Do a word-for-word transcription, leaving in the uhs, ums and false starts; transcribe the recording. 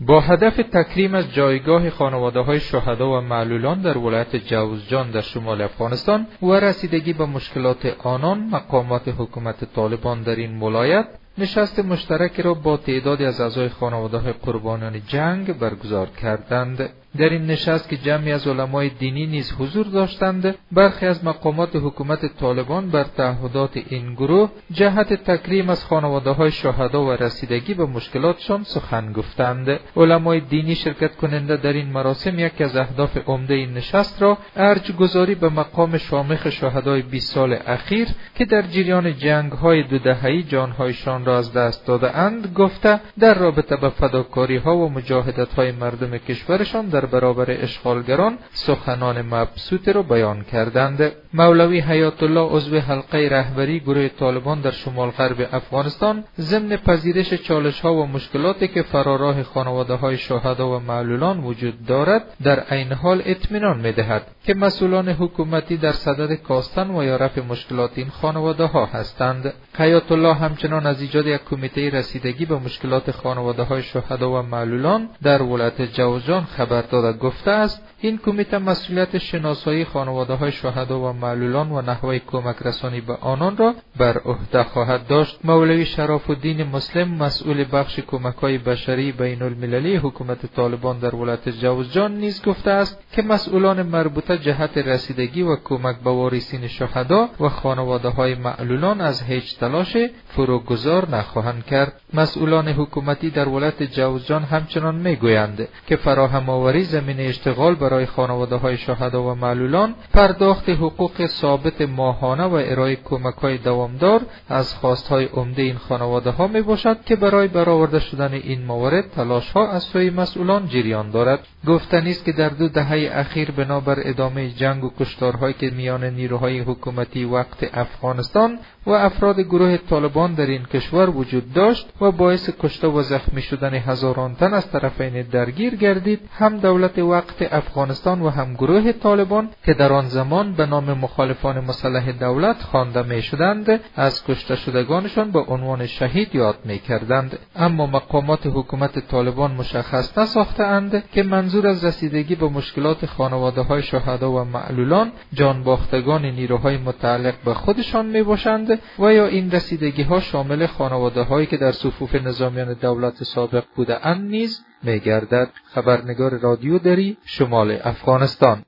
با هدف تکریم از جایگاه خانواده‌های شهدا و معلولان در ولایت جوزجان در شمال افغانستان و رسیدگی به مشکلات آنان، مقامات حکومت طالبان در این ولایت نشست مشترک را با تعدادی از اعضای خانواده‌های قربانیان جنگ برگزار کردند. در این نشست که جمعی از علمای دینی نیز حضور داشتند، برخی از مقامات حکومت طالبان بر تعهدات این گروه جهت تکریم از خانواده‌های شهدا و رسیدگی به مشکلاتشان سخن گفتند. علمای دینی شرکت کننده در این مراسم یکی از اهداف عمده این نشست را ارجگذاری به مقام شامخ شهدای بیست سال اخیر که در جریان جنگ‌های دو دهه‌ای جان‌هایشان را از دست داده‌اند گفته در رابطه با فداکاری‌ها و مجاهدت‌های مردم کشورشان در برابر اشغالگران سخنان مبسوط را بیان کردند. مولوی حیات الله عضو حلقه رهبری گروه طالبان در شمال غرب افغانستان ضمن پذیرش چالش‌ها و مشکلاتی که فراراه خانواده‌های شهدا و معلولان وجود دارد در عین حال اطمینان می‌دهد که مسئولان حکومتی در صدد کاستن و یا رفع مشکلات این خانواده‌ها هستند. حیات الله همچنان از ایجاد یک کمیته رسیدگی به مشکلات خانواده‌های شهدا و معلولان در ولایت جوزجان خبر داده گفته است این کمیته مسئولیت شناسایی خانواده‌های شهدا و معلولان و نحوه کمک رسانی به آنان را بر عهده خواهد داشت. مولوی شرف الدین مسلم مسئول بخش کمک‌های بشری بین المللی حکومت طالبان در ولایت جوزجان نیز گفته است که مسئولان مربوطه جهت رسیدگی و کمک به وارثین شهدا و خانواده‌های معلولان از هیچ تلاش فروگذار نخواهند کرد. مسئولان حکومتی در ولایت جوزجان همچنان میگویند که فراهم آوری زمینه اشتغال برای خانواده‌های شهدا و معلولان، پرداخت حقوق ثابت ماهانه و ارائه کمک‌های دوامدار از خواست‌های عمده این خانواده‌ها میباشد که برای برآورده شدن این موارد تلاش‌ها از سوی مسئولان جریان دارد. گفتنی است که در دو دهه اخیر بنابر ادامه جنگ و کشتارهایی که میان نیروهای حکومتی وقت افغانستان و افراد گروه طالبان در این کشور وجود داشت و باعث کشته و زخمی شدن هزاران تن از طرفین درگیر گردید، هم دولت وقت افغانستان و هم گروه طالبان که در آن زمان به نام مخالفان مسلح دولت خوانده می شدند از کشته شدگانشان به عنوان شهید یاد می کردند. اما مقامات حکومت طالبان مشخص نساختند که منظور از رسیدگی به مشکلات خانواده‌های شهدا و معلولان جانباختگان نیروهای متعلق به خودشان می باشند و یا این رسیدگی ها شامل خانواده هایی که در صفوف نظامیان دولت سابق بوده اند نیز می گردد. خبرنگار رادیو دری، شمال افغانستان.